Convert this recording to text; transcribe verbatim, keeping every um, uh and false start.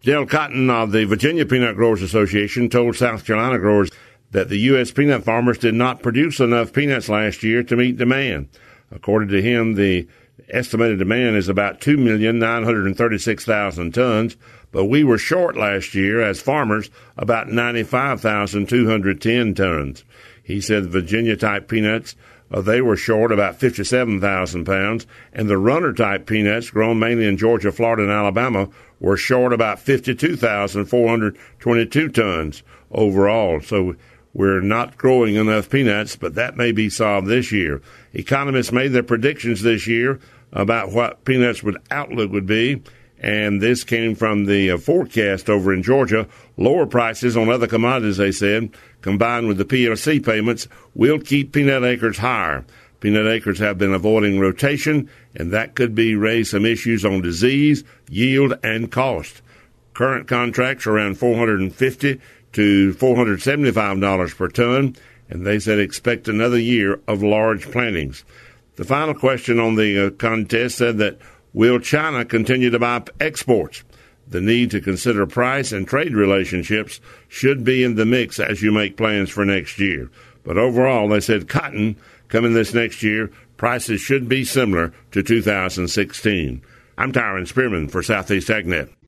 Dale Cotton of the Virginia Peanut Growers Association told South Carolina growers that the U S peanut farmers did not produce enough peanuts last year to meet demand. According to him, the estimated demand is about two million nine hundred thirty-six thousand tons, but we were short last year as farmers about ninety-five thousand two hundred ten tons. He said Virginia-type peanuts, uh, they were short about fifty-seven thousand pounds, and the runner-type peanuts, grown mainly in Georgia, Florida, and Alabama, were short about fifty-two thousand four hundred twenty-two tons overall. So we're not growing enough peanuts, but that may be solved this year. Economists made their predictions this year about what peanuts would outlook would be, and this came from the uh, forecast over in Georgia. Lower prices on other commodities, they said, combined with the P L C payments, will keep peanut acres higher. Peanut acres have been avoiding rotation, and that could be raise some issues on disease, yield, and cost. Current contracts are around four hundred fifty to four hundred seventy-five dollars per ton, and they said expect another year of large plantings. The final question on the uh, contest said that will China continue to buy exports? The need to consider price and trade relationships should be in the mix as you make plans for next year. But overall, they said cotton coming this next year, prices should be similar to two thousand sixteen. I'm Tyron Spearman for Southeast AgNet.